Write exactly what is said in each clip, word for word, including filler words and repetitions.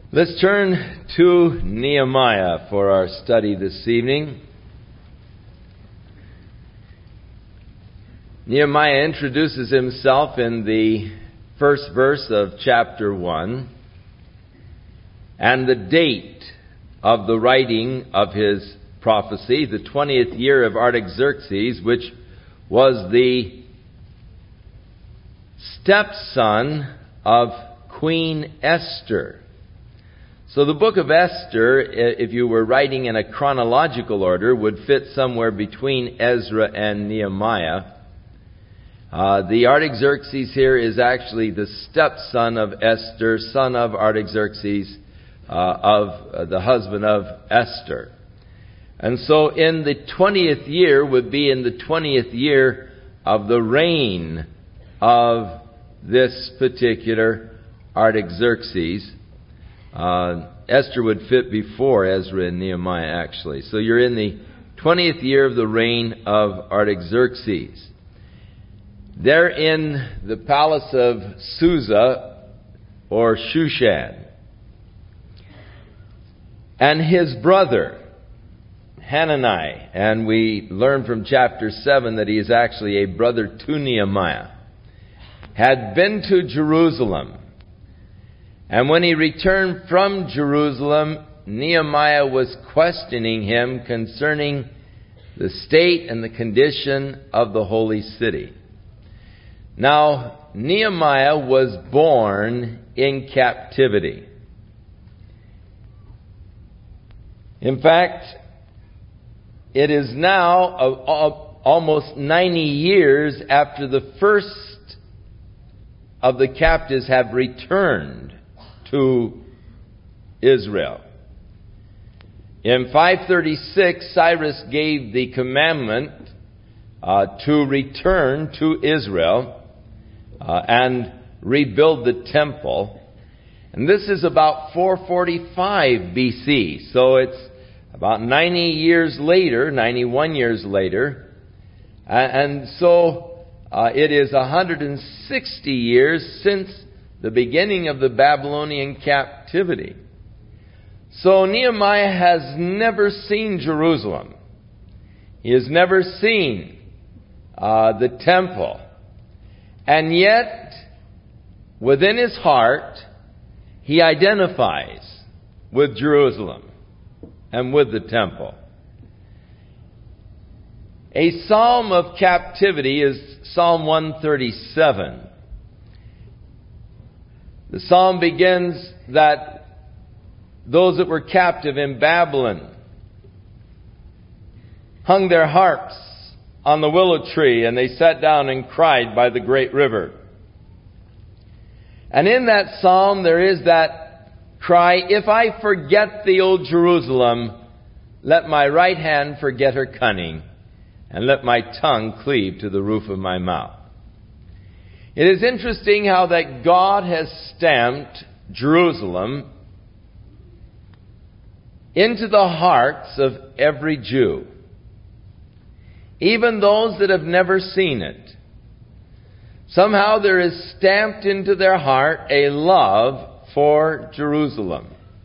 Let's turn to Nehemiah for our study this evening. Nehemiah introduces himself in the first verse of chapter one, and the date of the writing of his prophecy, the twentieth year of Artaxerxes, which was the stepson of Queen Esther. So the book of Esther, if you were writing in a chronological order, would fit somewhere between Ezra and Nehemiah. Uh, the Artaxerxes here is actually the stepson of Esther, son of Artaxerxes, uh, of uh, the husband of Esther. And so in the twentieth year would be in the twentieth year of the reign of this particular Artaxerxes. Uh, Esther would fit before Ezra and Nehemiah, actually. So you're in the twentieth year of the reign of Artaxerxes. They're in the palace of Susa, or Shushan. And his brother, Hanani, and we learn from chapter seven that he is actually a brother to Nehemiah, had been to Jerusalem. And when he returned from Jerusalem, Nehemiah was questioning him concerning the state and the condition of the holy city. Now, Nehemiah was born in captivity. In fact, it is now a, a, almost ninety years after the first of the captives have returned to Israel. In five thirty-six, Cyrus gave the commandment uh, to return to Israel uh, and rebuild the temple. And this is about four forty-five B C. So it's about ninety years later, ninety-one years later. And so uh, it is one hundred sixty years since the beginning of the Babylonian captivity. So Nehemiah has never seen Jerusalem. He has never seen uh, the temple. And yet, within his heart, he identifies with Jerusalem and with the temple. A psalm of captivity is Psalm one thirty-seven. The psalm begins that those that were captive in Babylon hung their harps on the willow tree, and they sat down and cried by the great river. And in that psalm there is that cry, "If I forget thee, O Jerusalem, let my right hand forget her cunning, and let my tongue cleave to the roof of my mouth." It is interesting how that God has stamped Jerusalem into the hearts of every Jew, even those that have never seen it. Somehow there is stamped into their heart a love for Jerusalem.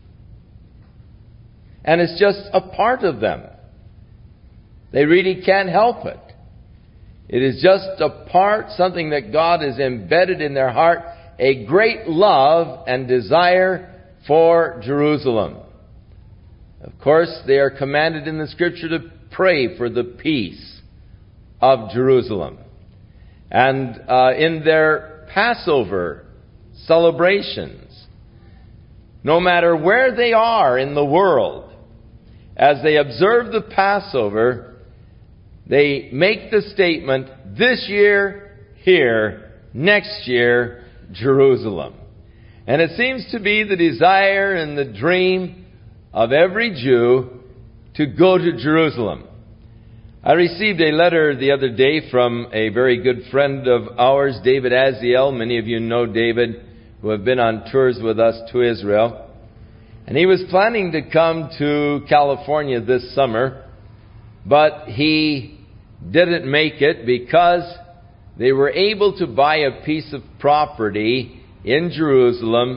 And it's just a part of them. They really can't help it. It is just a part, something that God has embedded in their heart, a great love and desire for Jerusalem. Of course, they are commanded in the Scripture to pray for the peace of Jerusalem. And uh, in their Passover celebrations, no matter where they are in the world, as they observe the Passover, they make the statement, this year, here, next year, Jerusalem. And it seems to be the desire and the dream of every Jew to go to Jerusalem. I received a letter the other day from a very good friend of ours, David Aziel. Many of you know David, who have been on tours with us to Israel. And he was planning to come to California this summer, but he didn't make it because they were able to buy a piece of property in Jerusalem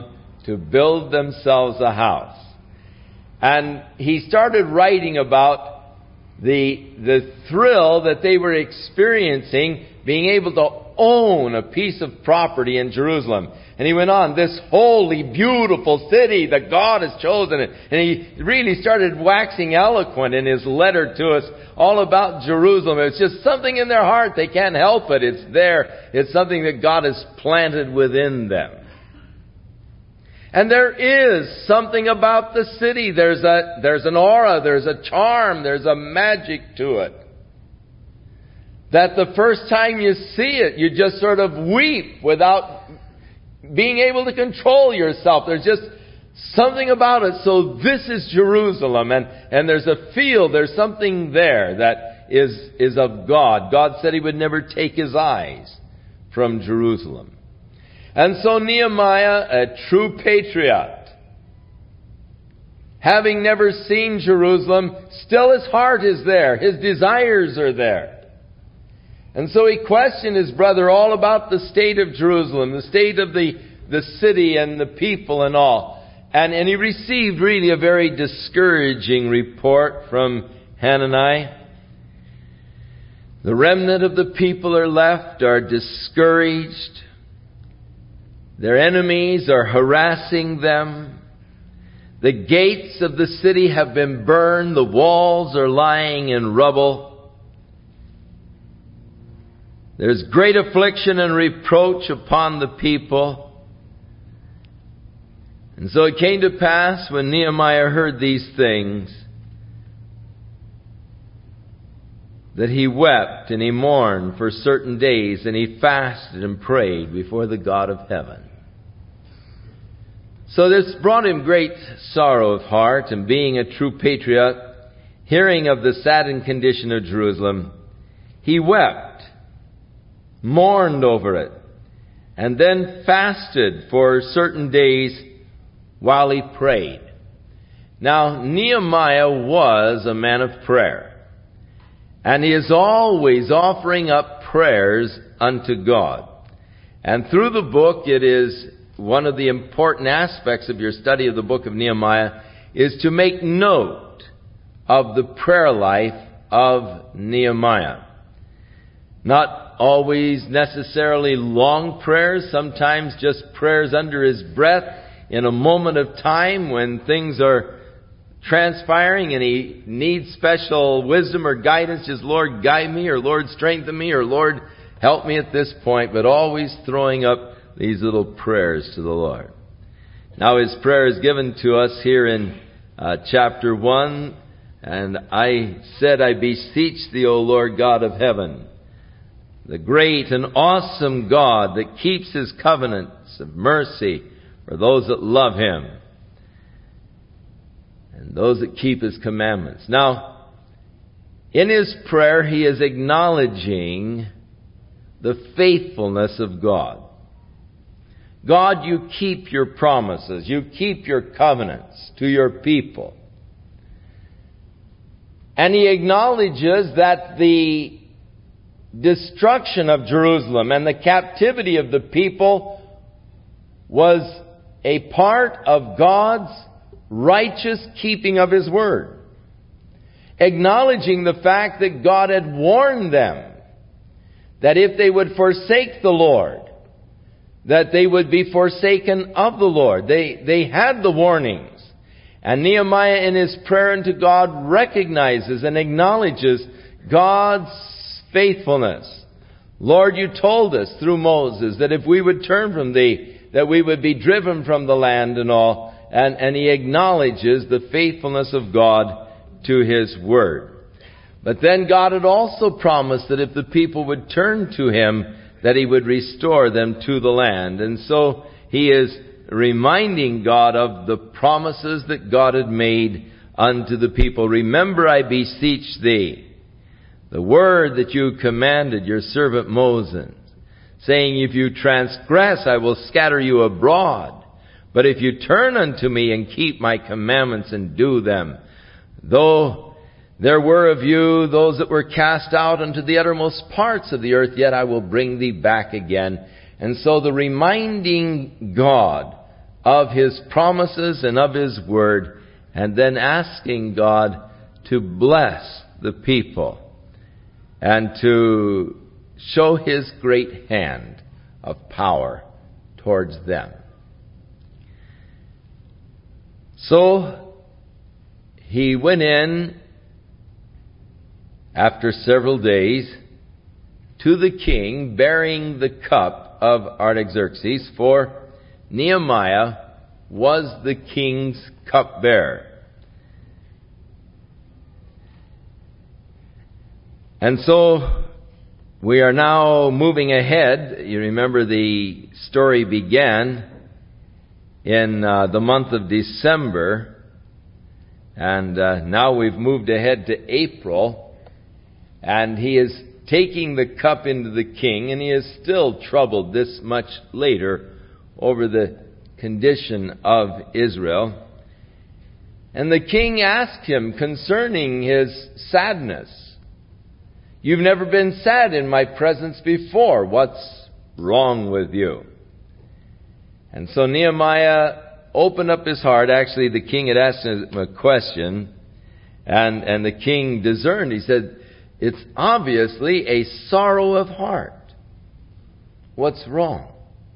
to build themselves a house. And he started writing about the, the thrill that they were experiencing being able to own a piece of property in Jerusalem. And he went on, this holy, beautiful city that God has chosen. And he really started waxing eloquent in his letter to us all about Jerusalem. It's just something in their heart. They can't help it. It's there. It's something that God has planted within them. And there is something about the city. There's a, there's an aura, there's a charm, there's a magic to it. That the first time you see it, you just sort of weep without being able to control yourself. There's just something about it. So this is Jerusalem, and, and there's a feel, there's something there that is, is of God. God said He would never take His eyes from Jerusalem. And so Nehemiah, a true patriot, having never seen Jerusalem, still his heart is there. His desires are there. And so he questioned his brother all about the state of Jerusalem, the state of the, the city and the people and all. And, and he received really a very discouraging report from Hanani. The remnant of the people are left, are discouraged. Their enemies are harassing them. The gates of the city have been burned. The walls are lying in rubble. There's great affliction and reproach upon the people. And so it came to pass when Nehemiah heard these things that he wept and he mourned for certain days, and he fasted and prayed before the God of heaven. So this brought him great sorrow of heart, and being a true patriot, hearing of the saddened condition of Jerusalem, he wept, mourned over it, and then fasted for certain days while he prayed. Now, Nehemiah was a man of prayer, and he is always offering up prayers unto God. And through the book, it is one of the important aspects of your study of the book of Nehemiah is to make note of the prayer life of Nehemiah. Not always necessarily long prayers, sometimes just prayers under his breath in a moment of time when things are transpiring and he needs special wisdom or guidance. Just, Lord, guide me, or Lord, strengthen me, or Lord, help me at this point, but always throwing up these little prayers to the Lord. Now his prayer is given to us here in uh, chapter one. And I said, I beseech thee, O Lord God of heaven, the great and awesome God that keeps His covenants of mercy for those that love Him and those that keep His commandments. Now, in his prayer, he is acknowledging the faithfulness of God. God, you keep your promises. You keep your covenants to your people. And he acknowledges that the destruction of Jerusalem and the captivity of the people was a part of God's righteous keeping of His word. Acknowledging the fact that God had warned them that if they would forsake the Lord, that they would be forsaken of the Lord. They, they had the warnings. And Nehemiah in his prayer unto God recognizes and acknowledges God's faithfulness. Lord, you told us through Moses that if we would turn from Thee, that we would be driven from the land and all. And, and he acknowledges the faithfulness of God to His word. But then God had also promised that if the people would turn to Him, that He would restore them to the land. And so he is reminding God of the promises that God had made unto the people. Remember, I beseech thee, the word that you commanded your servant Moses, saying, if you transgress, I will scatter you abroad. But if you turn unto me and keep my commandments and do them, though there were of you those that were cast out unto the uttermost parts of the earth, yet I will bring thee back again. And so the reminding God of His promises and of His Word, and then asking God to bless the people and to show His great hand of power towards them. So he went in after several days to the king, bearing the cup of Artaxerxes, for Nehemiah was the king's cupbearer. And so we are now moving ahead. You remember the story began in uh, the month of December, and uh, now we've moved ahead to April, and he is taking the cup into the king, and he is still troubled this much later over the condition of Israel. And the king asked him concerning his sadness. You've never been sad in my presence before. What's wrong with you? And so Nehemiah opened up his heart. Actually, the king had asked him a question, and, and the king discerned. He said, it's obviously a sorrow of heart. What's wrong?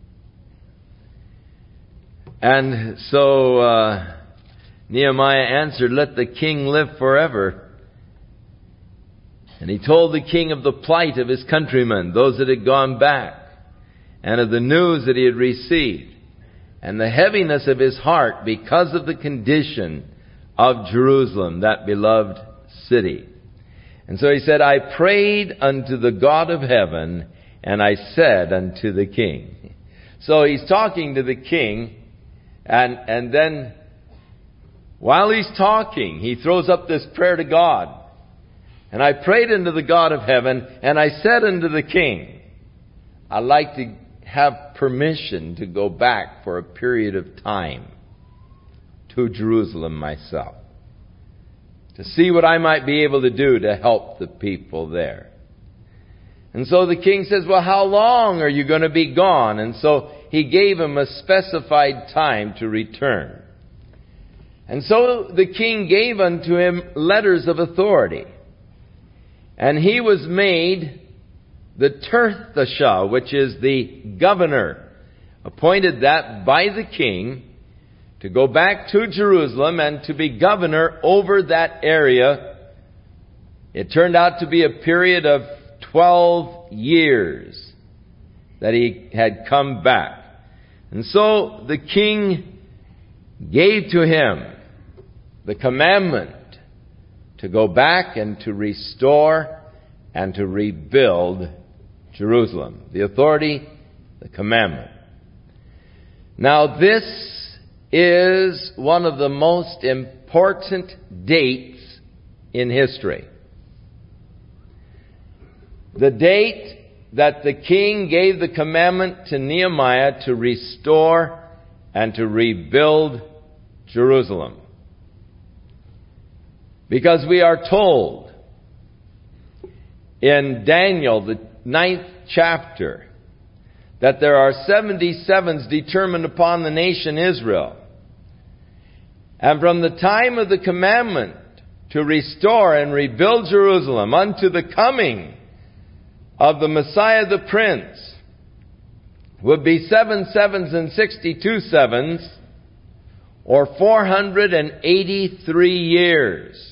And so uh, Nehemiah answered, let the king live forever. And he told the king of the plight of his countrymen, those that had gone back, and of the news that he had received, and the heaviness of his heart because of the condition of Jerusalem, that beloved city. And so he said, I prayed unto the God of heaven, and I said unto the king. So he's talking to the king, and, and then while he's talking, he throws up this prayer to God. And I prayed unto the God of heaven, and I said unto the king, I'd like to have permission to go back for a period of time to Jerusalem myself, to see what I might be able to do to help the people there. And so the king says, well, how long are you going to be gone? And so he gave him a specified time to return. And so the king gave unto him letters of authority. And he was made the Tirthashah, which is the governor, appointed that by the king to go back to Jerusalem and to be governor over that area. It turned out to be a period of twelve years that he had come back. And so the king gave to him the commandment to go back and to restore and to rebuild Jerusalem. The authority, the commandment. Now this is one of the most important dates in history. The date that the king gave the commandment to Nehemiah to restore and to rebuild Jerusalem. Because we are told in Daniel, the ninth chapter, that there are seventy-sevens determined upon the nation Israel. And from the time of the commandment to restore and rebuild Jerusalem unto the coming of the Messiah the Prince would be seven sevens and sixty-two sevens, or four hundred eighty-three years.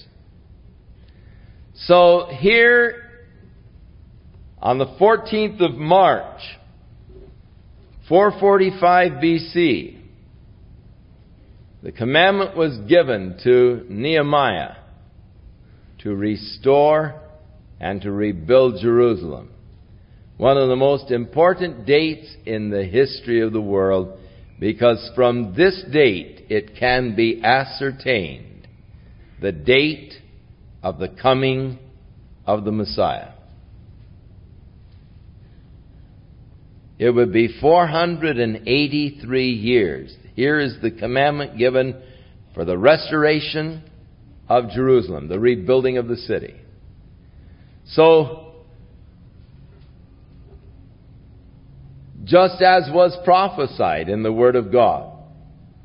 So here, on the fourteenth of March, four forty-five B C, the commandment was given to Nehemiah to restore and to rebuild Jerusalem. One of the most important dates in the history of the world, because from this date it can be ascertained the date of the coming of the Messiah. It would be four hundred eighty-three years. Here is the commandment given for the restoration of Jerusalem, the rebuilding of the city. So, just as was prophesied in the Word of God,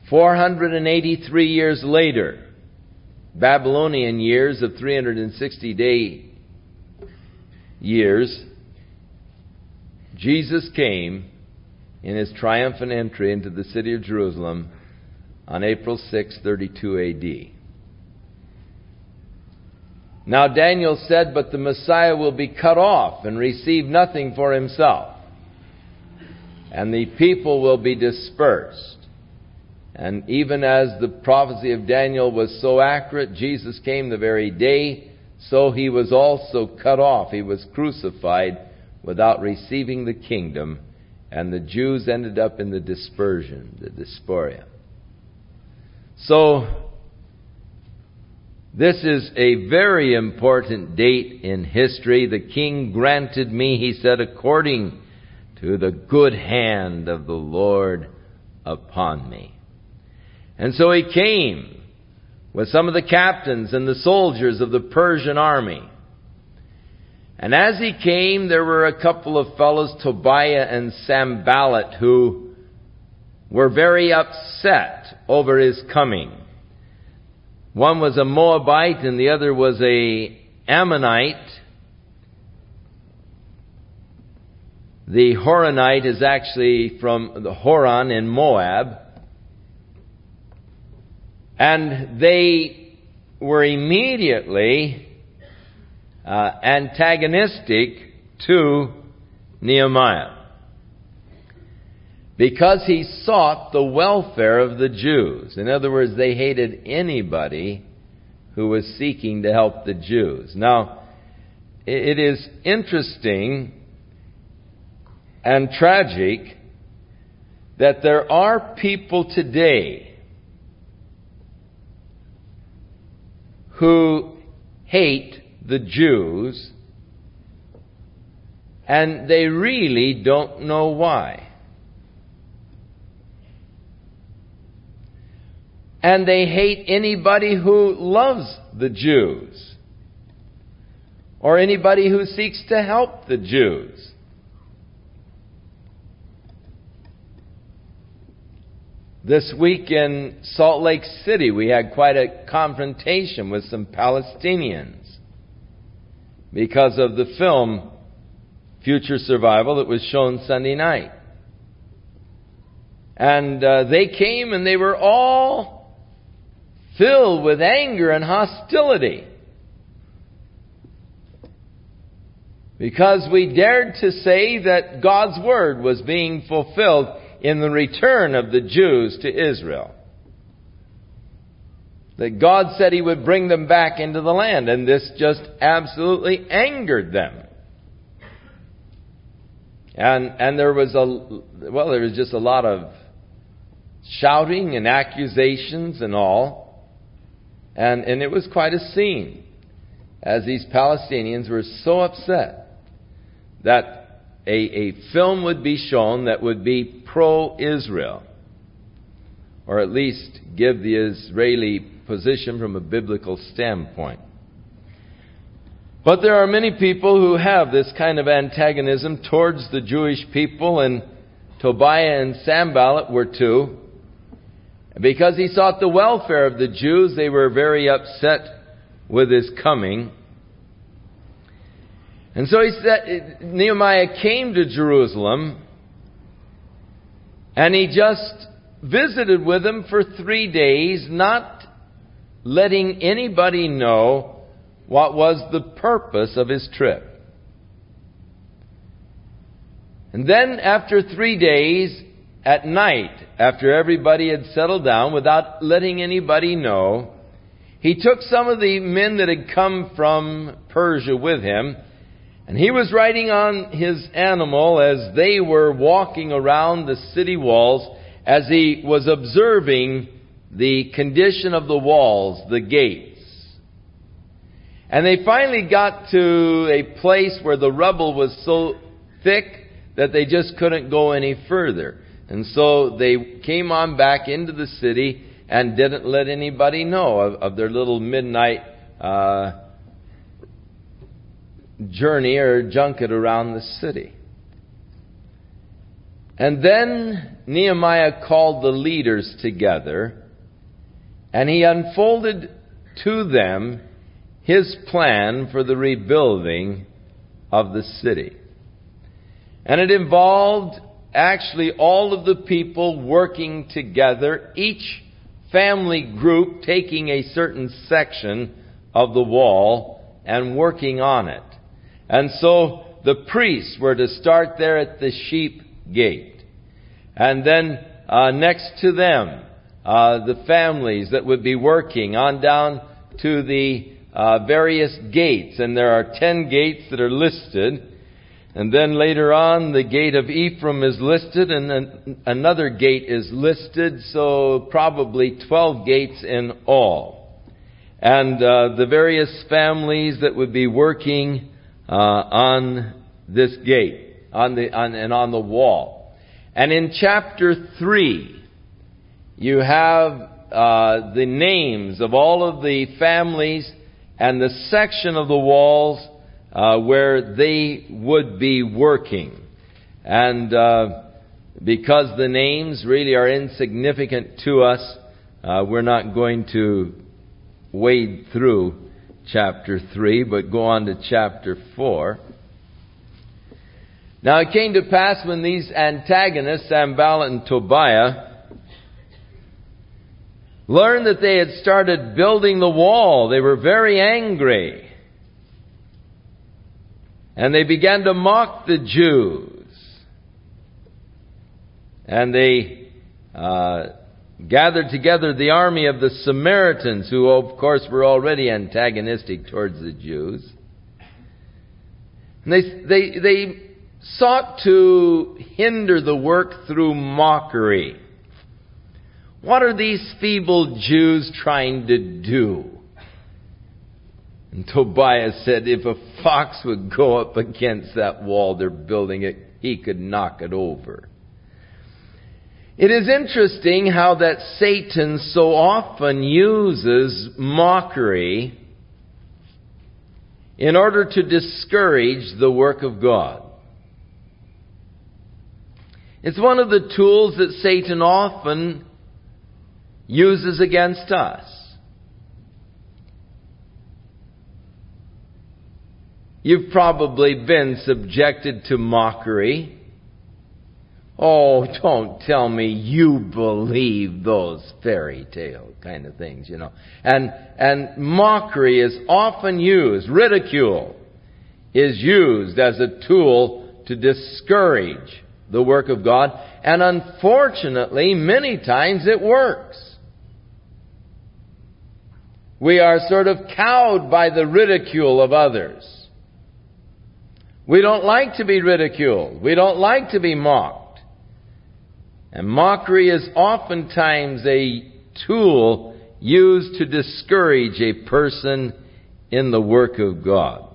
four hundred eighty-three years later, Babylonian years of three hundred sixty day years, Jesus came in His triumphant entry into the city of Jerusalem on April sixth, thirty-two A D. Now Daniel said, "But the Messiah will be cut off and receive nothing for Himself, and the people will be dispersed." And even as the prophecy of Daniel was so accurate, Jesus came the very day, so He was also cut off. He was crucified without receiving the kingdom, and the Jews ended up in the dispersion, the diaspora. So, this is a very important date in history. The king granted me, he said, according to the good hand of the Lord upon me. And so he came with some of the captains and the soldiers of the Persian army. And as he came, there were a couple of fellows, Tobiah and Sanballat, who were very upset over his coming. One was a Moabite and the other was a Ammonite. The Horonite is actually from the Horon in Moab. And they were immediately uh, antagonistic to Nehemiah, because he sought the welfare of the Jews. In other words, they hated anybody who was seeking to help the Jews. Now, it is interesting and tragic that there are people today who hate the Jews, and they really don't know why. And they hate anybody who loves the Jews, or anybody who seeks to help the Jews. This week in Salt Lake City, we had quite a confrontation with some Palestinians because of the film Future Survival that was shown Sunday night. And uh, they came and they were all filled with anger and hostility because we dared to say that God's Word was being fulfilled in the return of the Jews to Israel. That God said He would bring them back into the land, and this just absolutely angered them. And and there was a well, there was just a lot of shouting and accusations and all. And and it was quite a scene, as these Palestinians were so upset that A, a film would be shown that would be pro-Israel, or at least give the Israeli position from a biblical standpoint. But there are many people who have this kind of antagonism towards the Jewish people, and Tobiah and Sanballat were two. Because he sought the welfare of the Jews, they were very upset with his coming. And so he said, Nehemiah came to Jerusalem, and he just visited with them for three days, not letting anybody know what was the purpose of his trip. And then after three days, at night, after everybody had settled down, without letting anybody know, he took some of the men that had come from Persia with him, and he was riding on his animal as they were walking around the city walls, as he was observing the condition of the walls, the gates. And they finally got to a place where the rubble was so thick that they just couldn't go any further. And so they came on back into the city and didn't let anybody know of, of their little midnight uh journey or junket around the city. And then Nehemiah called the leaders together, and he unfolded to them his plan for the rebuilding of the city. And it involved actually all of the people working together, each family group taking a certain section of the wall and working on it. And so the priests were to start there at the sheep gate. And then uh, next to them, uh, the families that would be working on down to the uh, various gates. And there are ten gates that are listed. And then later on, the gate of Ephraim is listed, and then another gate is listed, so probably twelve gates in all. And uh, the various families that would be working uh, on this gate, on the on, and on the wall. And in chapter three, you have uh, the names of all of the families and the section of the walls Uh, where they would be working. And uh, because the names really are insignificant to us, uh, we're not going to wade through chapter three, but go on to chapter four. Now it came to pass when these antagonists, Sanballat and Tobiah, learned that they had started building the wall, they were very angry. And they began to mock the Jews. And they uh, gathered together the army of the Samaritans, who of course were already antagonistic towards the Jews. And they, they, they sought to hinder the work through mockery. What are these feeble Jews trying to do? And Tobiah said, if a fox would go up against that wall they're building it, he could knock it over. It is interesting how that Satan so often uses mockery in order to discourage the work of God. It's one of the tools that Satan often uses against us. You've probably been subjected to mockery. Oh, don't tell me you believe those fairy tale kind of things, you know. And and mockery is often used, ridicule is used as a tool to discourage the work of God. And unfortunately, many times it works. We are sort of cowed by the ridicule of others. We don't like to be ridiculed. We don't like to be mocked. And mockery is oftentimes a tool used to discourage a person in the work of God.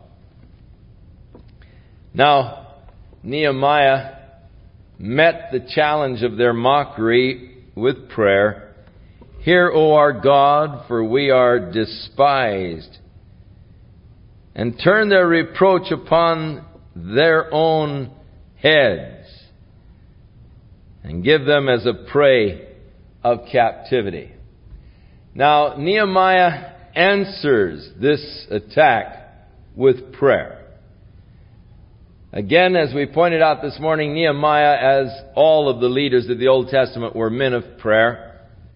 Now, Nehemiah met the challenge of their mockery with prayer. Hear, O our God, for we are despised. And turn their reproach upon their own heads, and give them as a prey of captivity. Now, Nehemiah answers this attack with prayer. Again, as we pointed out this morning, Nehemiah, as all of the leaders of the Old Testament, were men of prayer.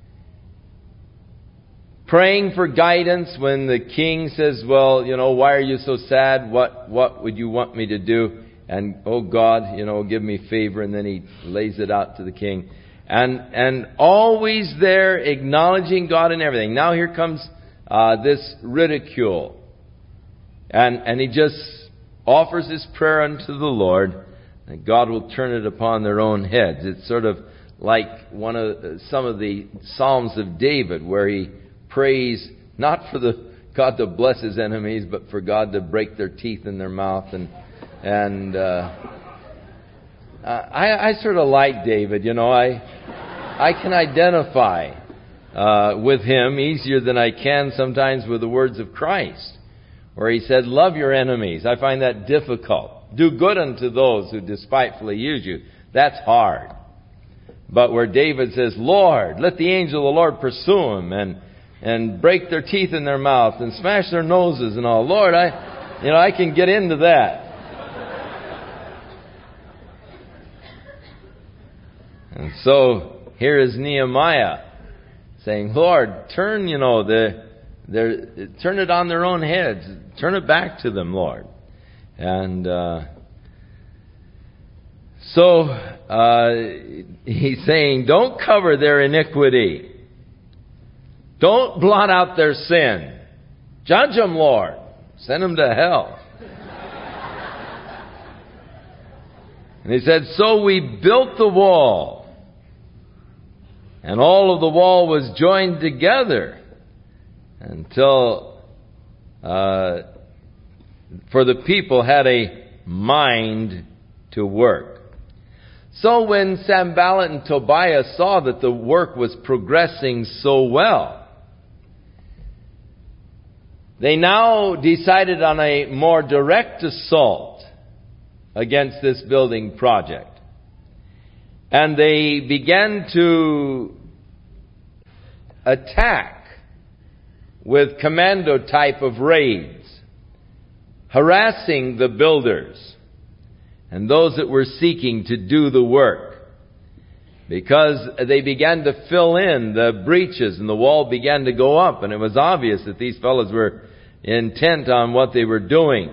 Praying for guidance when the king says, well, you know, why are you so sad? What what would you want me to do? And, oh God, you know, give me favor. And then he lays it out to the king. And and always there acknowledging God in everything. Now here comes uh, this ridicule. And, and he just offers his prayer unto the Lord. And God will turn it upon their own heads. It's sort of like one of some of the Psalms of David where he prays not for the God to bless his enemies, but for God to break their teeth in their mouth. And and uh, I, I sort of like David, you know. I I can identify uh, with him easier than I can sometimes with the words of Christ, where he said, "Love your enemies." I find that difficult. Do good unto those who despitefully use you. That's hard. But where David says, Lord, let the angel of the Lord pursue him and, and break their teeth in their mouth and smash their noses and all. Lord, I, you know, I can get into that. And so here is Nehemiah saying, Lord, turn, you know, the, the, turn it on their own heads. Turn it back to them, Lord. And, uh, so, uh, he's saying, don't cover their iniquity. Don't blot out their sin. Judge them, Lord. Send them to hell. And he said, so we built the wall. And all of the wall was joined together until, uh, for the people had a mind to work. So when Sanballat and Tobiah saw that the work was progressing so well, they now decided on a more direct assault against this building project. And they began to attack with commando type of raids, harassing the builders and those that were seeking to do the work, because they began to fill in the breaches and the wall began to go up, and it was obvious that these fellows were intent on what they were doing.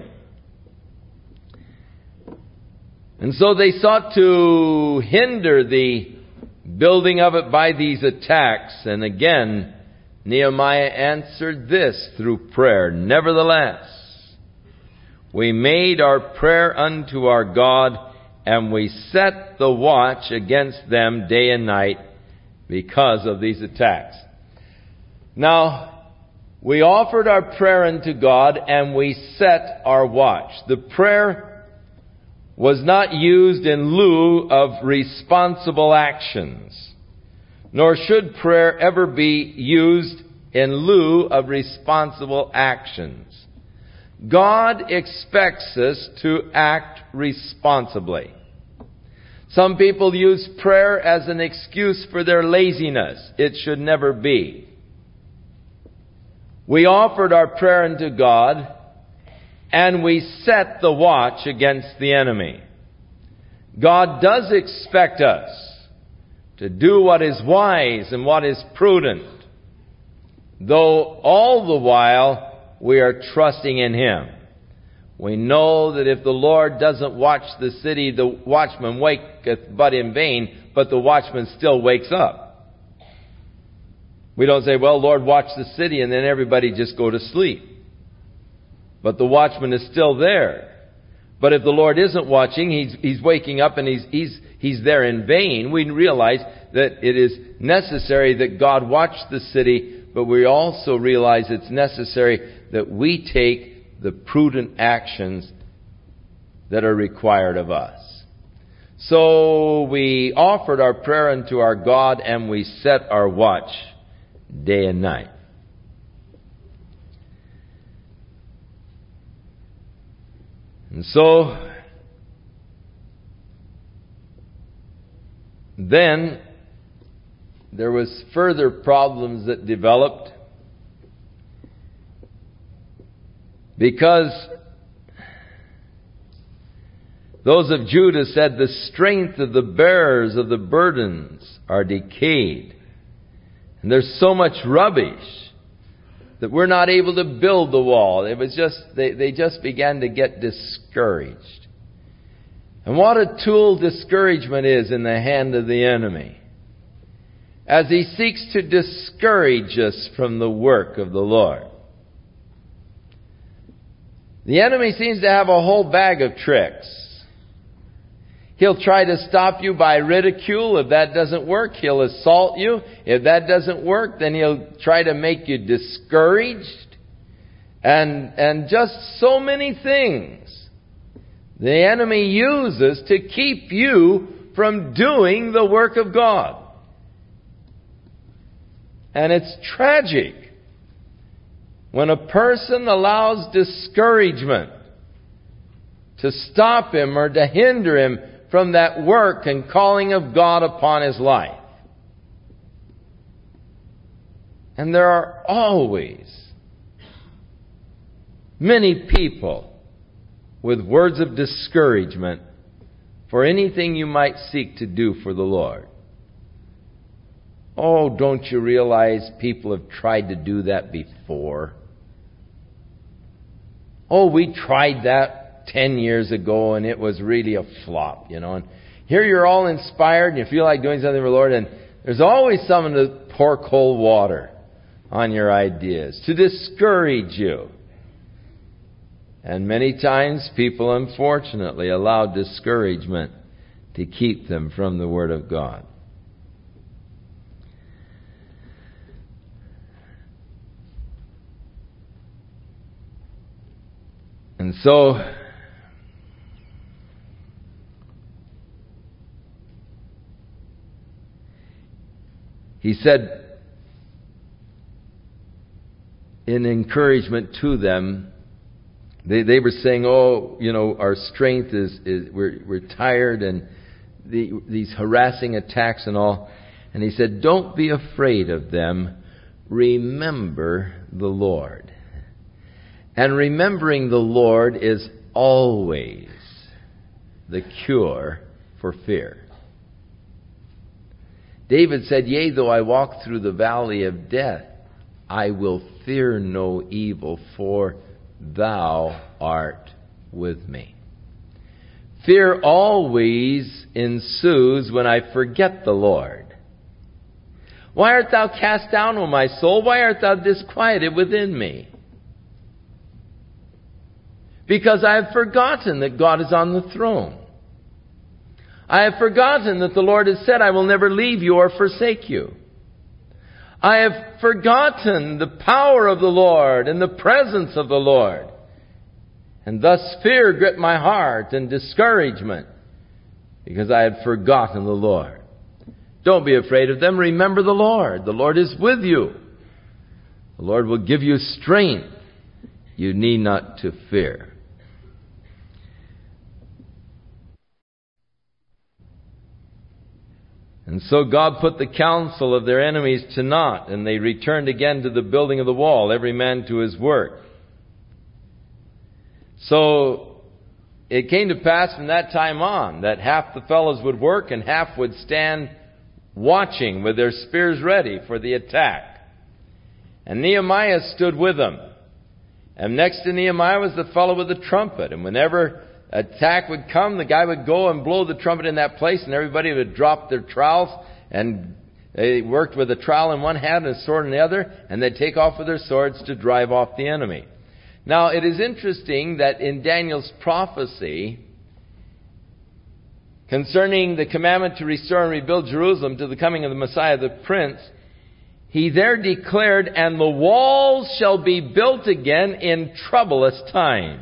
And so they sought to hinder the building of it by these attacks. And again, Nehemiah answered this through prayer. Nevertheless, we made our prayer unto our God, and we set the watch against them day and night because of these attacks. Now, we offered our prayer unto God, and we set our watch. The prayer was not used in lieu of responsible actions, nor should prayer ever be used in lieu of responsible actions. God expects us to act responsibly. Some people use prayer as an excuse for their laziness. It should never be. We offered our prayer unto God, and we set the watch against the enemy. God does expect us to do what is wise and what is prudent, though all the while we are trusting in Him. We know that if the Lord doesn't watch the city, the watchman waketh but in vain, but the watchman still wakes up. We don't say, well, Lord, watch the city, and then everybody just go to sleep. But the watchman is still there. But if the Lord isn't watching, He's, he's waking up and he's, he's, he's there in vain. We realize that it is necessary that God watch the city, but we also realize it's necessary that we take the prudent actions that are required of us. So we offered our prayer unto our God, and we set our watch day and night. And so, then, there was further problems that developed, because those of Judah said the strength of the bearers of the burdens are decayed. And there's so much rubbish that we're not able to build the wall. It was just, they, they just began to get discouraged. And what a tool discouragement is in the hand of the enemy, as he seeks to discourage us from the work of the Lord. The enemy seems to have a whole bag of tricks. He'll try to stop you by ridicule. If that doesn't work, he'll assault you. If that doesn't work, then he'll try to make you discouraged. And, and just so many things the enemy uses to keep you from doing the work of God. And it's tragic when a person allows discouragement to stop him or to hinder him from that work and calling of God upon his life. And there are always many people with words of discouragement for anything you might seek to do for the Lord. Oh, don't you realize people have tried to do that before? Oh, we tried that ten years ago and it was really a flop, you know. And here you're all inspired and you feel like doing something for the Lord, and there's always someone to pour cold water on your ideas, to discourage you. And many times people, unfortunately, allow discouragement to keep them from the Word of God. And so, he said, in encouragement to them, they they were saying, "Oh, you know, our strength is is we're we're tired, and the, these harassing attacks and all." And he said, "Don't be afraid of them. Remember the Lord." And remembering the Lord is always the cure for fear. David said, "Yea, though I walk through the valley of death, I will fear no evil, for thou art with me." Fear always ensues when I forget the Lord. "Why art thou cast down, O my soul? Why art thou disquieted within me?" Because I have forgotten that God is on the throne. I have forgotten that the Lord has said, "I will never leave you or forsake you." I have forgotten the power of the Lord and the presence of the Lord. And thus fear gripped my heart and discouragement, because I had forgotten the Lord. Don't be afraid of them. Remember the Lord. The Lord is with you. The Lord will give you strength. You need not to fear. And so God put the counsel of their enemies to naught, and they returned again to the building of the wall, every man to his work. So it came to pass from that time on that half the fellows would work and half would stand watching with their spears ready for the attack. And Nehemiah stood with them. And next to Nehemiah was the fellow with the trumpet. And whenever attack would come, the guy would go and blow the trumpet in that place, and everybody would drop their trowels, and they worked with a trowel in one hand and a sword in the other, and they'd take off with their swords to drive off the enemy. Now, it is interesting that in Daniel's prophecy concerning the commandment to restore and rebuild Jerusalem to the coming of the Messiah, the Prince, he there declared, "And the walls shall be built again in troublous times."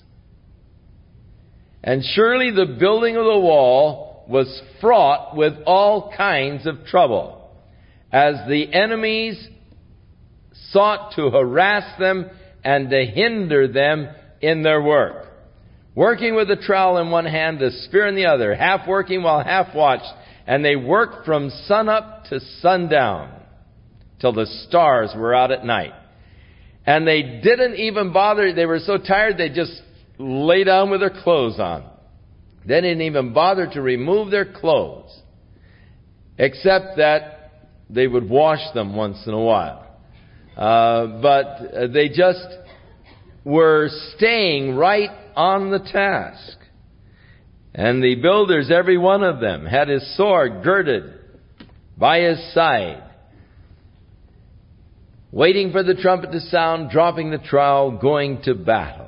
And surely the building of the wall was fraught with all kinds of trouble, as the enemies sought to harass them and to hinder them in their work. Working with a trowel in one hand, a spear in the other, half working while half watched, and they worked from sunup to sundown, till the stars were out at night. And they didn't even bother, they were so tired they just lay down with their clothes on. They didn't even bother to remove their clothes, except that they would wash them once in a while. Uh, but they just were staying right on the task. And the builders, every one of them, had his sword girded by his side, waiting for the trumpet to sound, dropping the trowel, going to battle.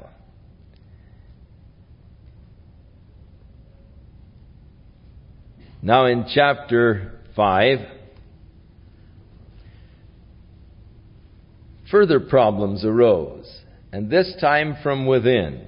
Now in chapter five, further problems arose, and this time from within.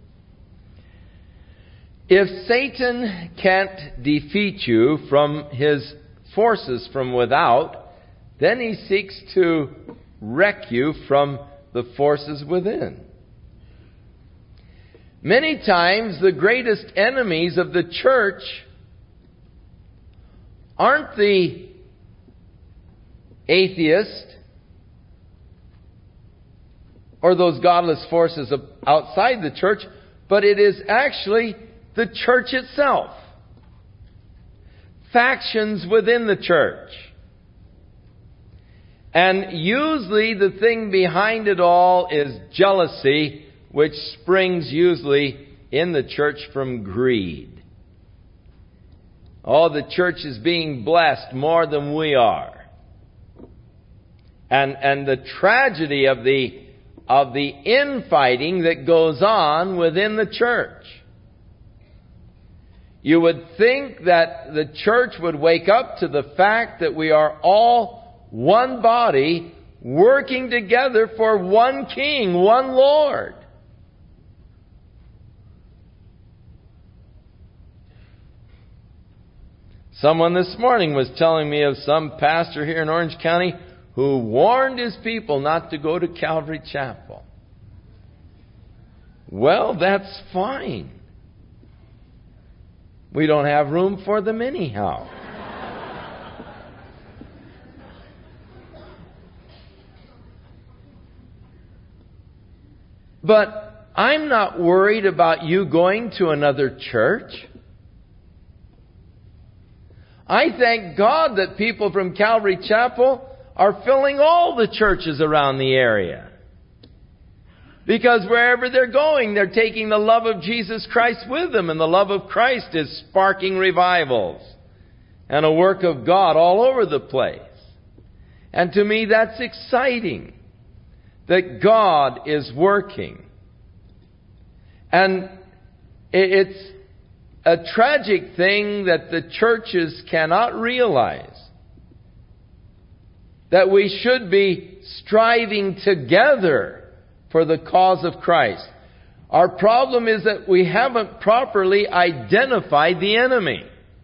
If Satan can't defeat you from his forces from without, then he seeks to wreck you from the forces within. Many times the greatest enemies of the church aren't the atheist or those godless forces outside the church, but it is actually the church itself. Factions within the church. And usually the thing behind it all is jealousy, which springs usually in the church from greed. Oh, the church is being blessed more than we are. And, and the tragedy of the, of the infighting that goes on within the church. You would think that the church would wake up to the fact that we are all one body working together for one King, one Lord. Someone this morning was telling me of some pastor here in Orange County who warned his people not to go to Calvary Chapel. Well, that's fine. We don't have room for them anyhow. But I'm not worried about you going to another church. I thank God that people from Calvary Chapel are filling all the churches around the area. Because wherever they're going, they're taking the love of Jesus Christ with them. And the love of Christ is sparking revivals and a work of God all over the place. And to me, that's exciting. That God is working. And it's a tragic thing that the churches cannot realize. That we should be striving together for the cause of Christ. Our problem is that we haven't properly identified the enemy.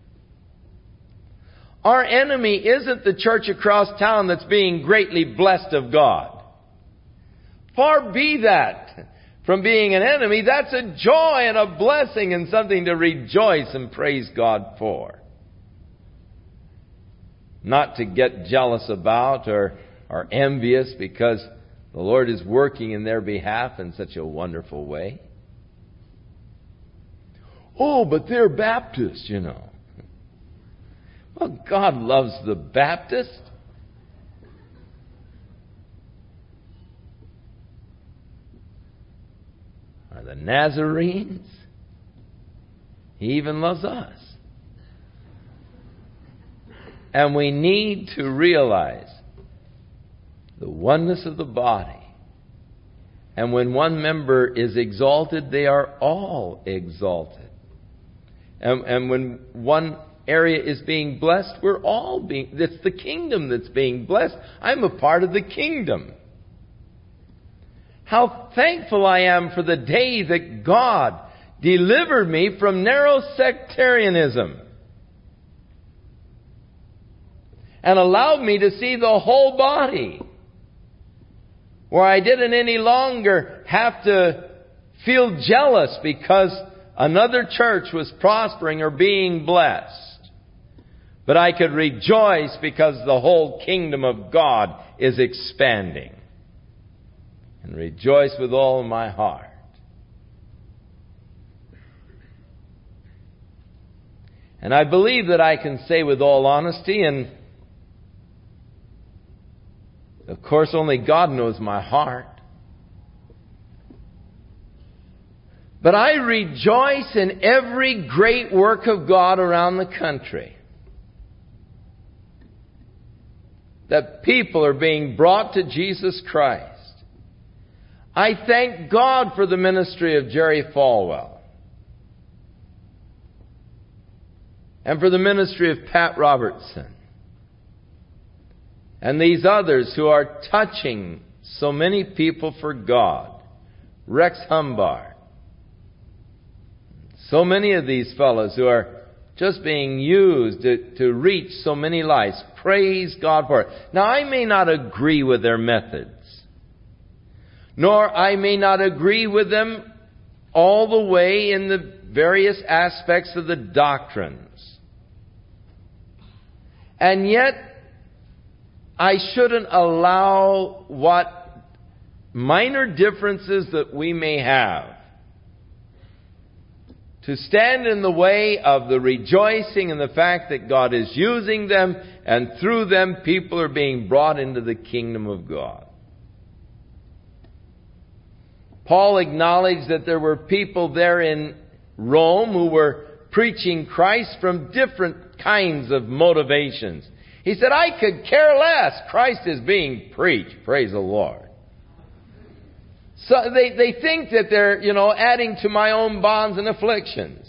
Our enemy isn't the church across town that's being greatly blessed of God. Far be that from being an enemy. That's a joy and a blessing and something to rejoice and praise God for. Not to get jealous about or, or envious because the Lord is working in their behalf in such a wonderful way. Oh, but they're Baptists, you know. Well, God loves the Baptist. Or the Nazarenes. He even loves us. And we need to realize the oneness of the body. And when one member is exalted, they are all exalted. And, and when one area is being blessed, we're all being... It's the kingdom that's being blessed. I'm a part of the kingdom. How thankful I am for the day that God delivered me from narrow sectarianism. And allowed me to see the whole body. Where I didn't any longer have to feel jealous because another church was prospering or being blessed. But I could rejoice because the whole kingdom of God is expanding. And rejoice with all my heart. And I believe that I can say with all honesty, and of course, only God knows my heart. But I rejoice in every great work of God around the country. That people are being brought to Jesus Christ. I thank God for the ministry of Jerry Falwell. And for the ministry of Pat Robertson. And these others who are touching so many people for God. Rex Humbard. So many of these fellows who are just being used to, to reach so many lives. Praise God for it. Now, I may not agree with their methods. Nor I may not agree with them all the way in the various aspects of the doctrines. And yet, I shouldn't allow what minor differences that we may have to stand in the way of the rejoicing in the fact that God is using them, and through them people are being brought into the kingdom of God. Paul acknowledged that there were people there in Rome who were preaching Christ from different kinds of motivations. He said, I could care less. Christ is being preached. Praise the Lord. So they, they think that they're, you know, adding to my own bonds and afflictions.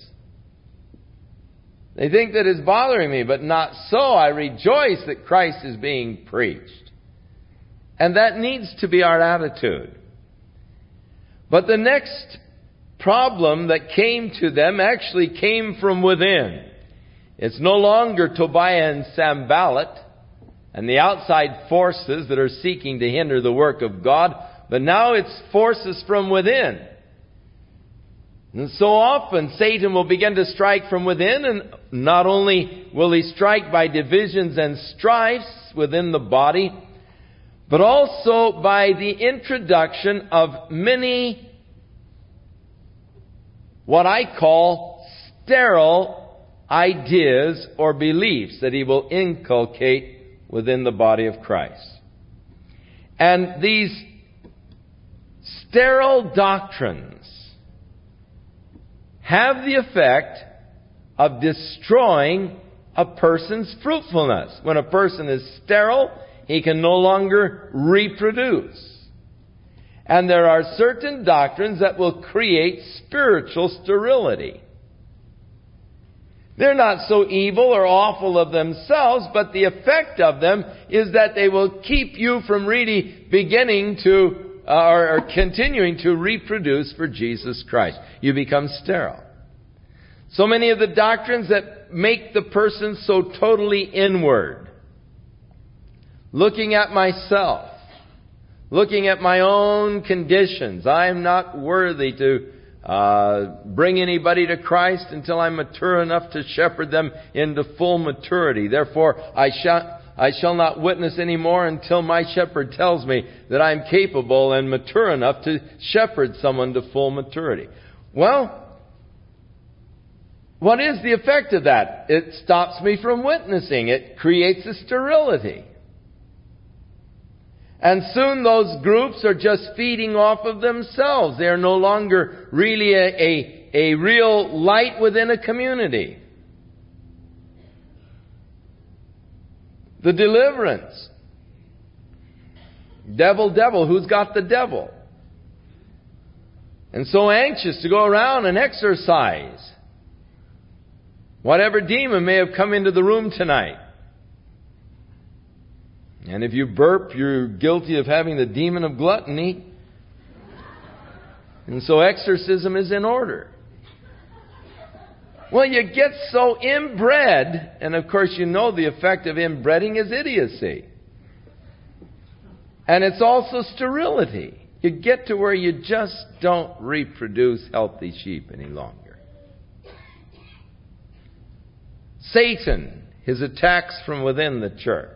They think that it's bothering me, but not so. I rejoice that Christ is being preached. And that needs to be our attitude. But the next problem that came to them actually came from within. It's no longer Tobiah and Sanballat and the outside forces that are seeking to hinder the work of God, but now it's forces from within. And so often Satan will begin to strike from within, and not only will he strike by divisions and strifes within the body, but also by the introduction of many, what I call sterile ideas or beliefs that he will inculcate within the body of Christ. And these sterile doctrines have the effect of destroying a person's fruitfulness. When a person is sterile, he can no longer reproduce. And there are certain doctrines that will create spiritual sterility. They're not so evil or awful of themselves, but the effect of them is that they will keep you from really beginning to, uh, or, or continuing to reproduce for Jesus Christ. You become sterile. So many of the doctrines that make the person so totally inward. Looking at myself. Looking at my own conditions. I am not worthy to uh, bring anybody to Christ until I'm mature enough to shepherd them into full maturity. Therefore, I shall, I shall not witness anymore until my shepherd tells me that I'm capable and mature enough to shepherd someone to full maturity. Well, what is the effect of that? It stops me from witnessing. It creates a sterility. And soon those groups are just feeding off of themselves. They are no longer really a, a, a real light within a community. The deliverance. Devil, devil, who's got the devil? And so anxious to go around and exorcise whatever demon may have come into the room tonight. And if you burp, you're guilty of having the demon of gluttony. And so exorcism is in order. Well, you get so inbred, and of course you know the effect of inbreeding is idiocy. And it's also sterility. You get to where you just don't reproduce healthy sheep any longer. Satan, his attacks from within the church.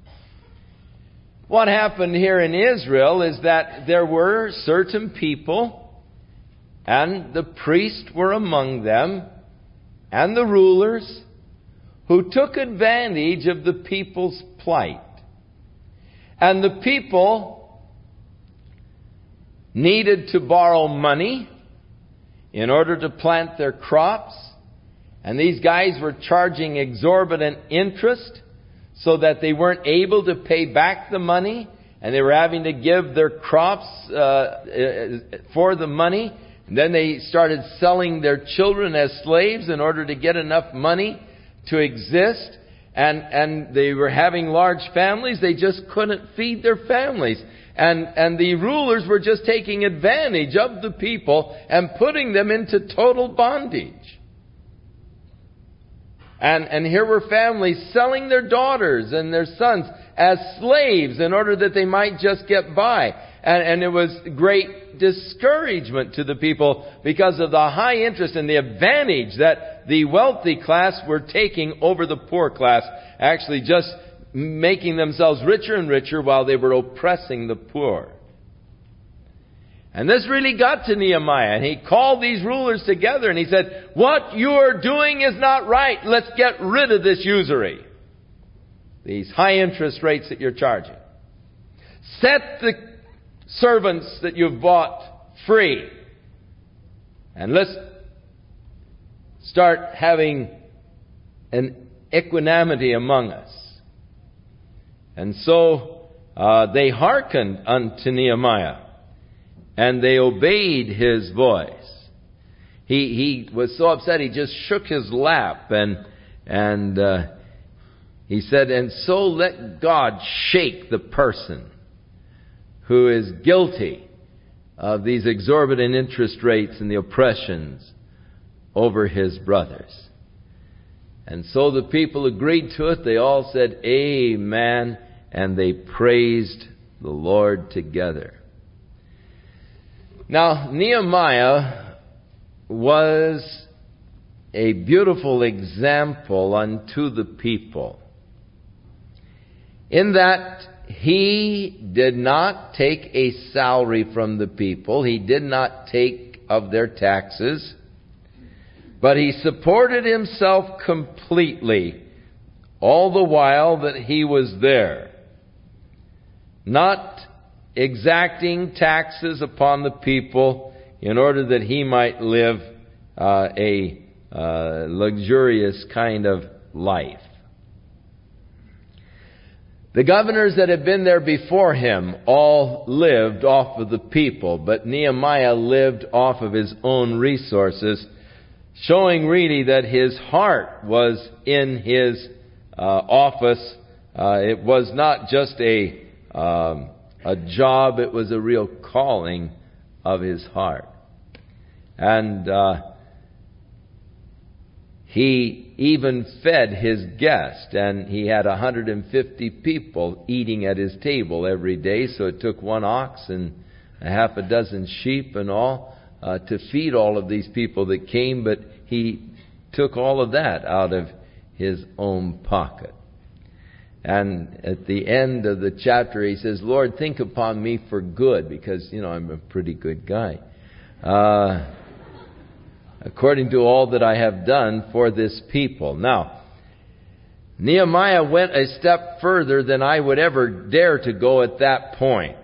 What happened here in Israel is that there were certain people, and the priests were among them, and the rulers, who took advantage of the people's plight. And the people needed to borrow money in order to plant their crops, and these guys were charging exorbitant interest, so that they weren't able to pay back the money, and they were having to give their crops uh, for the money. And then they started selling their children as slaves in order to get enough money to exist. And, and they were having large families. They just couldn't feed their families. And, and the rulers were just taking advantage of the people and putting them into total bondage. And, and here were families selling their daughters and their sons as slaves in order that they might just get by. And, and it was great discouragement to the people because of the high interest and the advantage that the wealthy class were taking over the poor class, actually just making themselves richer and richer while they were oppressing the poor. And this really got to Nehemiah, and he called these rulers together and he said, what you are doing is not right. Let's get rid of this usury. These high interest rates that you're charging. Set the servants that you've bought free. And let's start having an equanimity among us. And so uh, they hearkened unto Nehemiah. And they obeyed his voice. He he was so upset he just shook his lap and and uh, he said, and so let God shake the person who is guilty of these exorbitant interest rates and the oppressions over his brothers. And so the people agreed to it. They all said, amen, and they praised the Lord together. Now, Nehemiah was a beautiful example unto the people, in that he did not take a salary from the people. He did not take of their taxes, but he supported himself completely all the while that he was there, not exacting taxes upon the people in order that he might live uh, a uh, luxurious kind of life. The governors that had been there before him all lived off of the people, but Nehemiah lived off of his own resources, showing really that his heart was in his uh, office. Uh, it was not just a um, a job, it was a real calling of his heart. And uh, he even fed his guest, and he had one hundred fifty people eating at his table every day, so it took one ox and a half a dozen sheep and all uh, to feed all of these people that came, but he took all of that out of his own pocket. And at the end of the chapter, he says, Lord, think upon me for good, because, you know, I'm a pretty good guy. Uh, according to all that I have done for this people. Now, Nehemiah went a step further than I would ever dare to go at that point.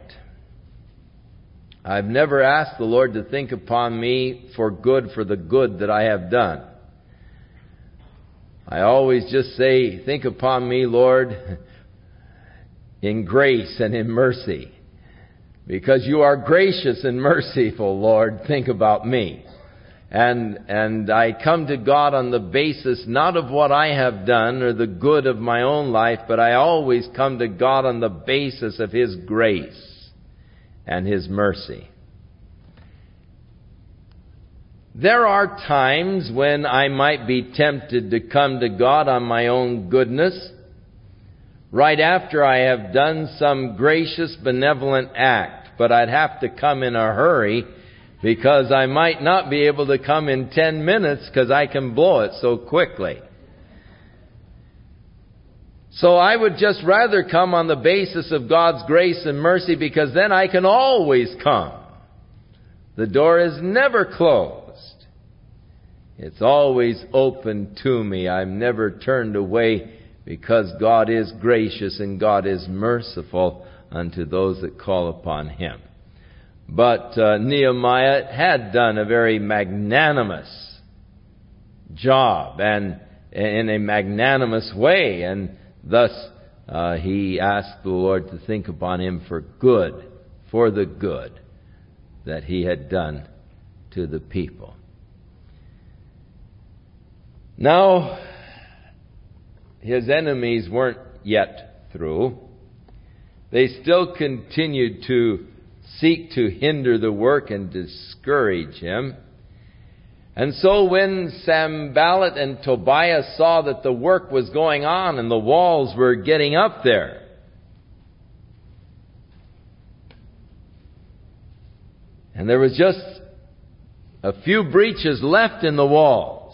I've never asked the Lord to think upon me for good for the good that I have done. I always just say, think upon me, Lord, in grace and in mercy. Because you are gracious and merciful, Lord, think about me. And and I come to God on the basis not of what I have done or the good of my own life, but I always come to God on the basis of His grace and His mercy. There are times when I might be tempted to come to God on my own goodness, right after I have done some gracious, benevolent act. But I'd have to come in a hurry, because I might not be able to come in ten minutes because I can blow it so quickly. So I would just rather come on the basis of God's grace and mercy, because then I can always come. The door is never closed. It's always open to me. I'm never turned away, because God is gracious and God is merciful unto those that call upon Him. But uh, Nehemiah had done a very magnanimous job, and in a magnanimous way, and thus uh, he asked the Lord to think upon him for good, for the good that he had done to the people. Now, his enemies weren't yet through. They still continued to seek to hinder the work and discourage him. And so when Sanballat and Tobiah saw that the work was going on and the walls were getting up there, And there was just a few breaches left in the walls,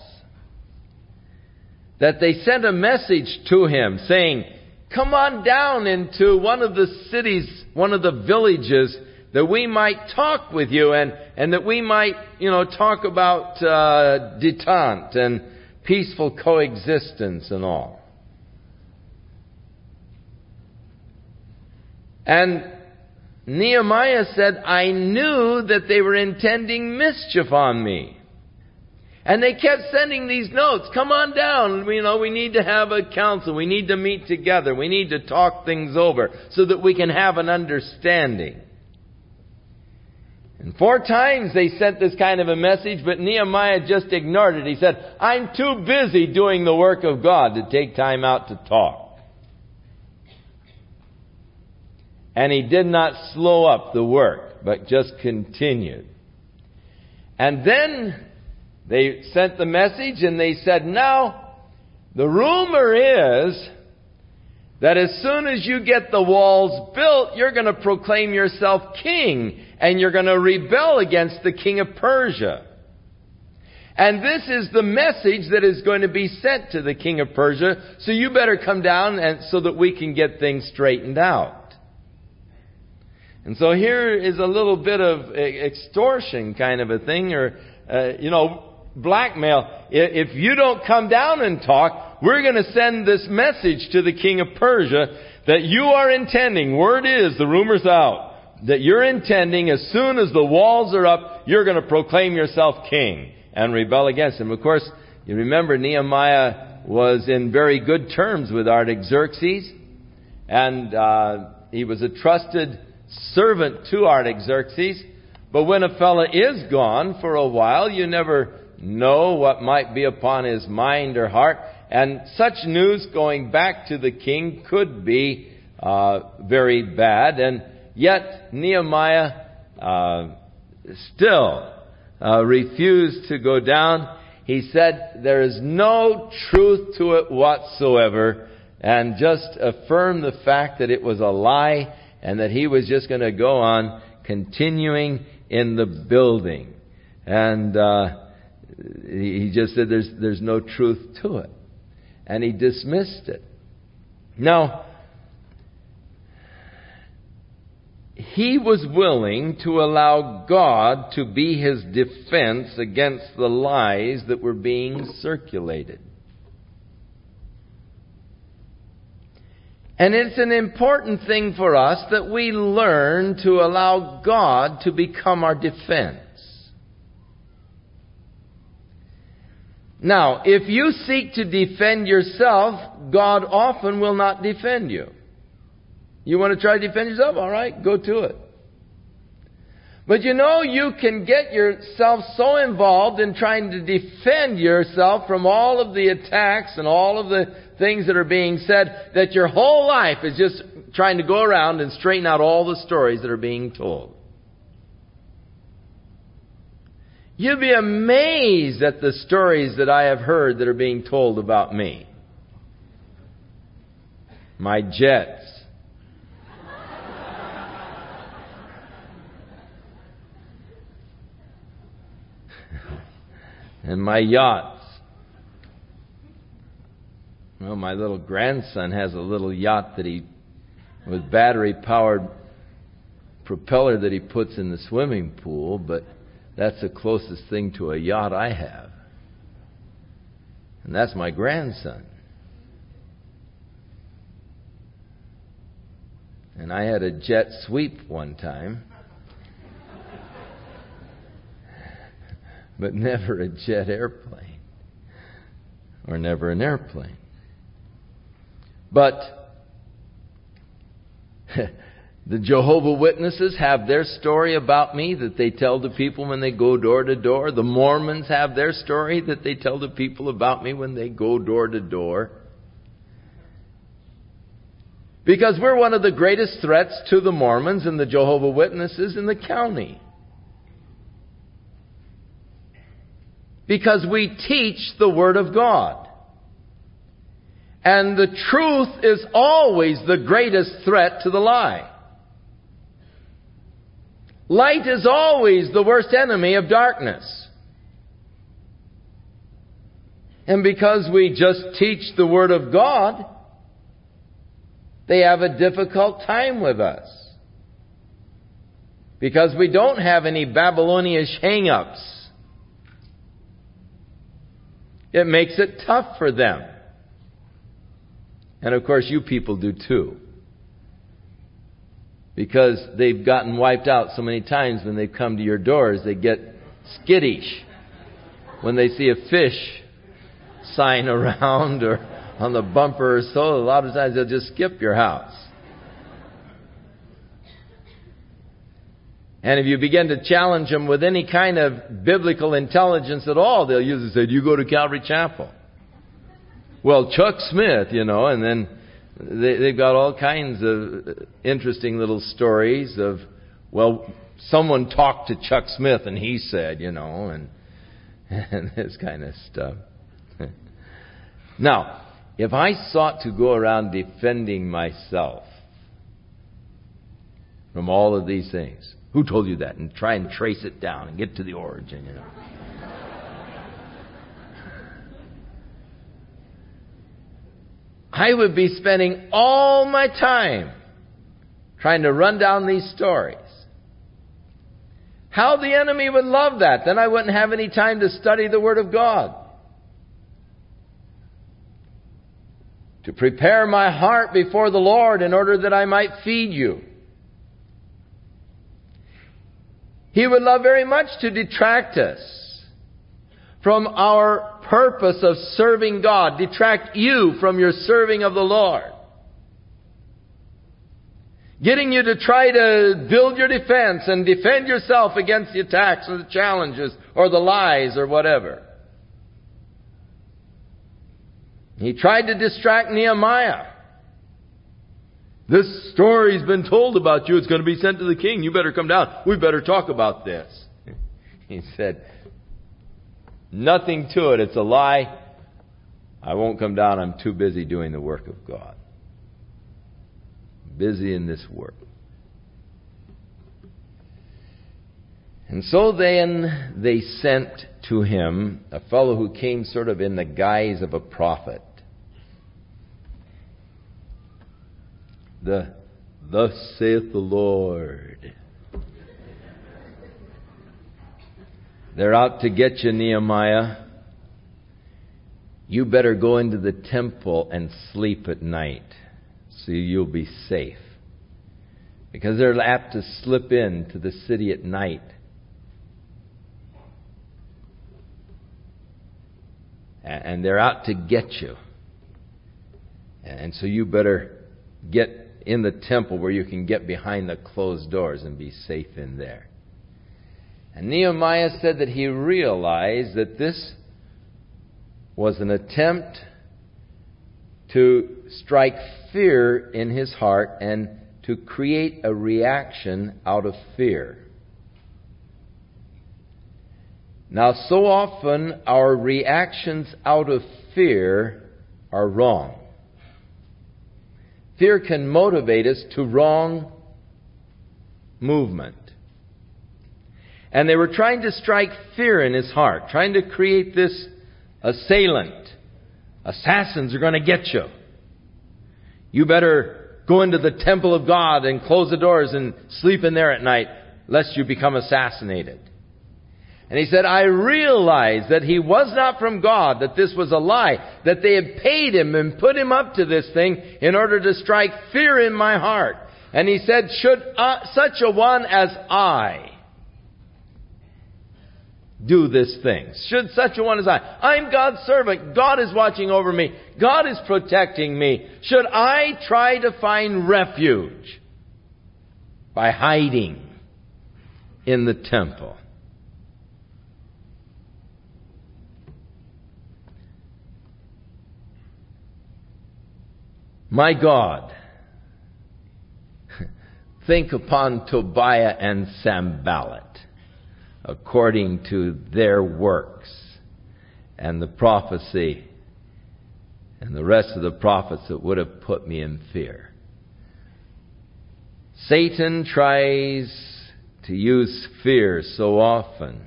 that they sent a message to him saying, come on down into one of the cities, one of the villages, that we might talk with you and, and that we might, you know, talk about uh, detente and peaceful coexistence and all. And Nehemiah said, I knew that they were intending mischief on me. And they kept sending these notes. Come on down. You know, we need to have a council. We need to meet together. We need to talk things over so that we can have an understanding. And four times they sent this kind of a message, but Nehemiah just ignored it. He said, I'm too busy doing the work of God to take time out to talk. And he did not slow up the work, but just continued. And then they sent the message and they said, now, the rumor is that as soon as you get the walls built, you're going to proclaim yourself king and you're going to rebel against the king of Persia. And this is the message that is going to be sent to the king of Persia, so you better come down and so that we can get things straightened out. And so here is a little bit of extortion kind of a thing, or, uh, you know, blackmail. If you don't come down and talk, we're going to send this message to the king of Persia that you are intending, word is, the rumor's out, that you're intending as soon as the walls are up, you're going to proclaim yourself king and rebel against him. Of course, you remember Nehemiah was in very good terms with Artaxerxes, and uh, he was a trusted servant to Artaxerxes. But when a fella is gone for a while, you never know what might be upon his mind or heart. And such news going back to the king could be uh, very bad. And yet Nehemiah uh, still uh, refused to go down. He said there is no truth to it whatsoever, and just affirmed the fact that it was a lie, and that he was just going to go on continuing in the building. And uh, he just said there's there's no truth to it. And he dismissed it. Now, he was willing to allow God to be his defense against the lies that were being circulated. And it's an important thing for us that we learn to allow God to become our defense. Now, if you seek to defend yourself, God often will not defend you. You want to try to defend yourself? All right, go to it. But you know, you can get yourself so involved in trying to defend yourself from all of the attacks and all of the things that are being said, that your whole life is just trying to go around and straighten out all the stories that are being told. You'll be amazed at the stories that I have heard that are being told about me. My jets. And my yachts. Well, my little grandson has a little yacht that he, with battery-powered propeller that he puts in the swimming pool, but that's the closest thing to a yacht I have. And that's my grandson. And I had a jet sweep one time. But never a jet airplane. Or never an airplane. But the Jehovah's Witnesses have their story about me that they tell to people when they go door to door. The Mormons have their story that they tell to people about me when they go door to door. Because we're one of the greatest threats to the Mormons and the Jehovah's Witnesses in the county. Because we teach the Word of God. And the truth is always the greatest threat to the lie. Light is always the worst enemy of darkness. And because we just teach the Word of God, they have a difficult time with us. Because we don't have any Babylonish hang-ups. It makes it tough for them. And of course you people do too. Because they've gotten wiped out so many times when they've come to your doors, they get skittish when they see a fish sign around or on the bumper or so. A lot of times they'll just skip your house. And if you begin to challenge them with any kind of biblical intelligence at all, they'll usually say, "Do you go to Calvary Chapel?" Well, Chuck Smith, you know, and then they, they've got all kinds of interesting little stories of, well, someone talked to Chuck Smith and he said, you know, and, and this kind of stuff. Now, if I sought to go around defending myself from all of these things, who told you that? And try and trace it down and get to the origin, you know. I would be spending all my time trying to run down these stories. How the enemy would love that. Then I wouldn't have any time to study the Word of God. To prepare my heart before the Lord in order that I might feed you. He would love very much to detract us from our purpose of serving God. Detract you from your serving of the Lord. Getting you to try to build your defense and defend yourself against the attacks or the challenges or the lies or whatever. He tried to distract Nehemiah. This story's been told about you. It's going to be sent to the king. You better come down. We better talk about this. He said, nothing to it. It's a lie. I won't come down. I'm too busy doing the work of God. Busy in this work. And so then they sent to him a fellow who came sort of in the guise of a prophet. The Thus saith the Lord. They're out to get you, Nehemiah. You better go into the temple and sleep at night so you'll be safe. Because they're apt to slip into the city at night. And they're out to get you. And so you better get in the temple where you can get behind the closed doors and be safe in there. And Nehemiah said that he realized that this was an attempt to strike fear in his heart and to create a reaction out of fear. Now, so often our reactions out of fear are wrong. Fear can motivate us to wrong movement. And they were trying to strike fear in his heart, trying to create this assailant. Assassins are going to get you. You better go into the temple of God and close the doors and sleep in there at night, lest you become assassinated. And he said, I realized that he was not from God, that this was a lie, that they had paid him and put him up to this thing in order to strike fear in my heart. And he said, should uh, such a one as I do this thing? Should such a one as I? I'm God's servant. God is watching over me. God is protecting me. Should I try to find refuge by hiding in the temple? My God, think upon Tobiah and Sanballat according to their works and the prophecy and the rest of the prophets that would have put me in fear. Satan tries to use fear so often,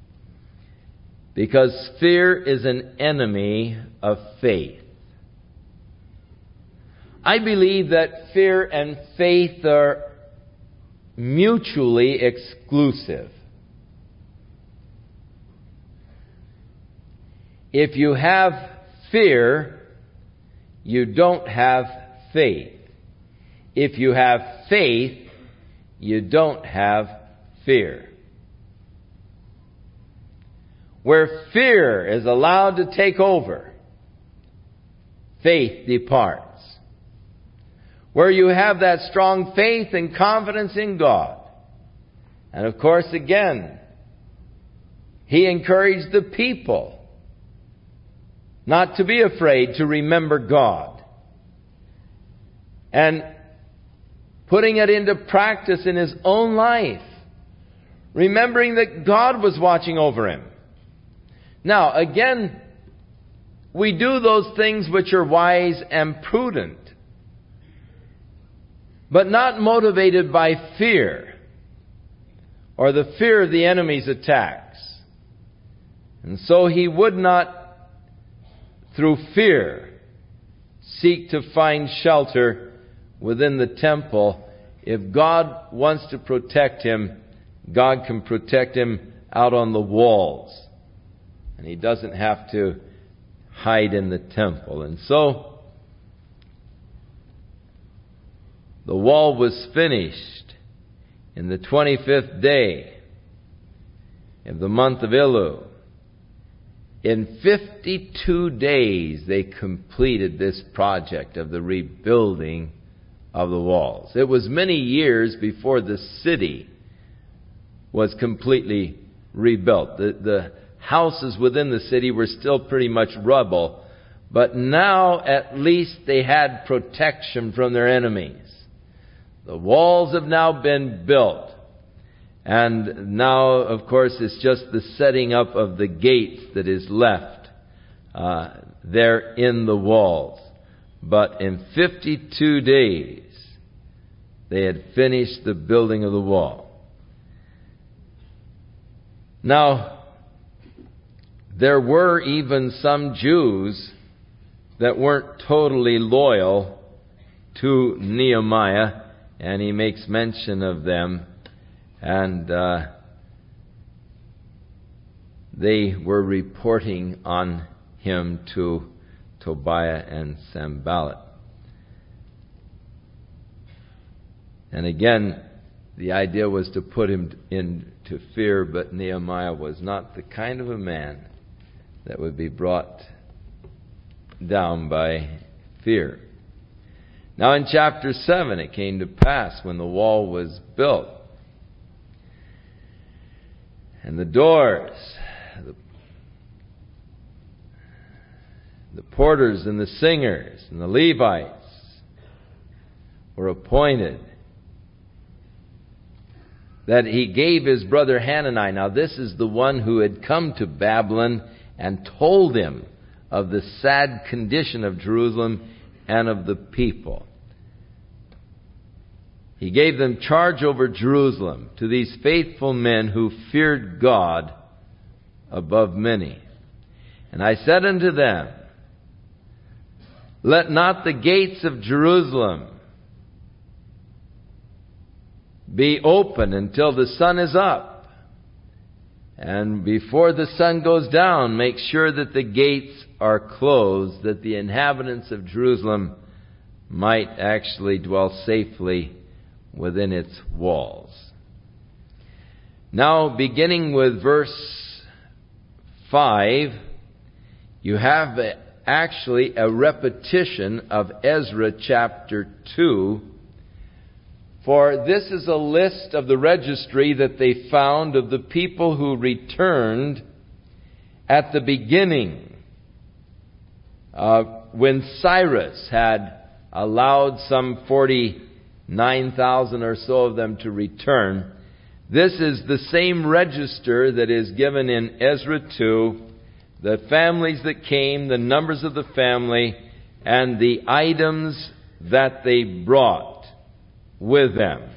because fear is an enemy of faith. I believe that fear and faith are mutually exclusive. If you have fear, you don't have faith. If you have faith, you don't have fear. Where fear is allowed to take over, faith departs. Where you have that strong faith and confidence in God. And of course, again, He encouraged the people not to be afraid to remember God. And putting it into practice in his own life. Remembering that God was watching over him. Now, again, we do those things which are wise and prudent, but not motivated by fear or the fear of the enemy's attacks. And so he would not, through fear, seek to find shelter within the temple. If God wants to protect him, God can protect him out on the walls. And he doesn't have to hide in the temple. And so, the wall was finished in the twenty-fifth day of the month of Elul. In fifty-two days, they completed this project of the rebuilding of the walls. It was many years before the city was completely rebuilt. The, the houses within the city were still pretty much rubble, but now at least they had protection from their enemies. The walls have now been built. And now, of course, it's just the setting up of the gates that is left uh, there in the walls. But in fifty-two days, they had finished the building of the wall. Now, there were even some Jews that weren't totally loyal to Nehemiah, and he makes mention of them. And uh, they were reporting on him to Tobiah and Sanballat. And again, the idea was to put him into fear, but Nehemiah was not the kind of a man that would be brought down by fear. Now in chapter seven, it came to pass when the wall was built, and the doors, the, the porters and the singers and the Levites were appointed, that he gave his brother Hanani. Now this is the one who had come to Babylon and told him of the sad condition of Jerusalem and of the people. He gave them charge over Jerusalem to these faithful men who feared God above many. And I said unto them, let not the gates of Jerusalem be open until the sun is up. And before the sun goes down, make sure that the gates are closed, that the inhabitants of Jerusalem might actually dwell safely within its walls. Now, beginning with verse five, you have actually a repetition of Ezra chapter two. For this is a list of the registry that they found of the people who returned at the beginning, uh, when Cyrus had allowed some forty-nine thousand or so of them to return. This is the same register that is given in Ezra two, the families that came, the numbers of the family, and the items that they brought with them.